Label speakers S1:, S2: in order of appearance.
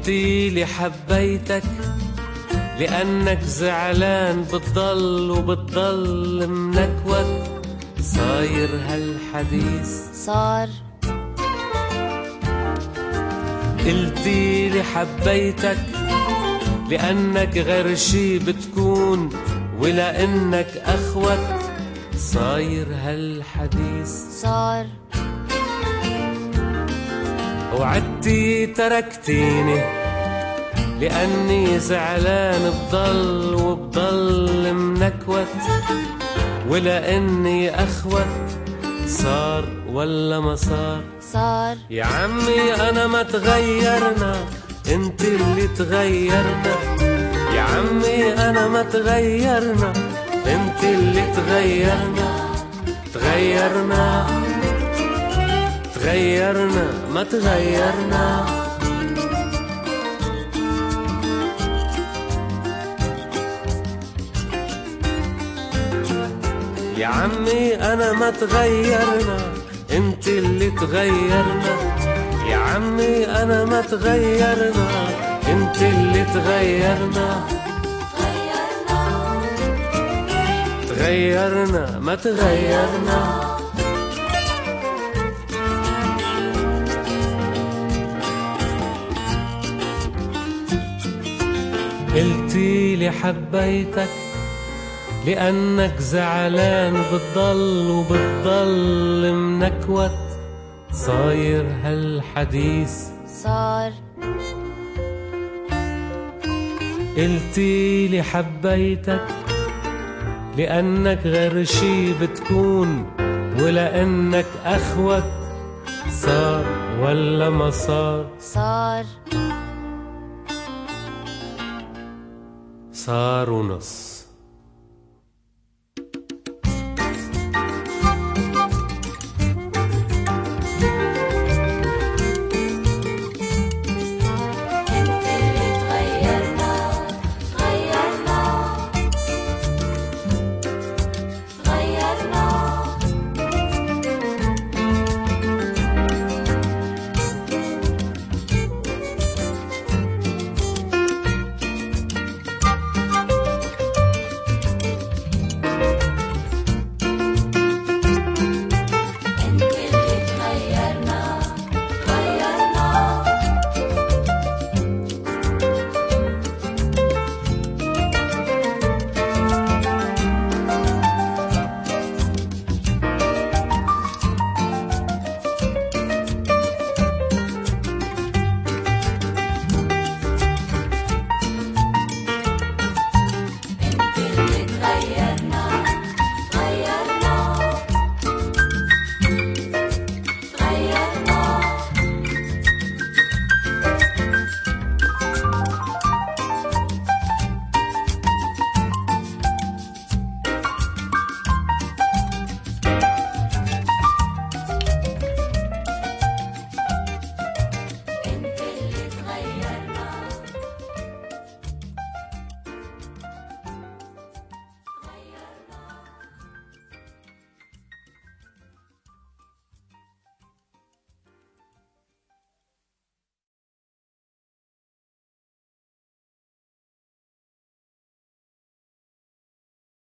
S1: قلتيلي حبيتك لأنك زعلان بتضل وبتضل منكوت. صاير هالحديث
S2: صار.
S1: قلتيلي حبيتك لأنك غير شي بتكون ولأنك أخوت. صاير هالحديث
S2: صار.
S1: وعدتي تركتيني لأني زعلان بضل وبضل منكوت ولأني أخوت. صار ولا ما صار؟
S2: صار.
S1: يا عمي أنا ما تغيرنا، انت اللي تغيرنا. يا عمي أنا ما تغيرنا، انت اللي تغيرنا. تغيرنا تغيرنا ما تغيرنا. يا عمي أنا ما تغيرنا، انت اللي تغيرنا. يا عمي أنا ما تغيرنا، انت اللي تغيرنا. تغيرنا ما تغيرنا. قلتيلي حبيتك لأنك زعلان بتضل وبتضل منكوت. صاير هالحديث
S2: صار.
S1: قلتيلي حبيتك لأنك غير شي بتكون ولأنك أخوت. صار ولا ما صار؟
S2: صار.
S1: صار ونص.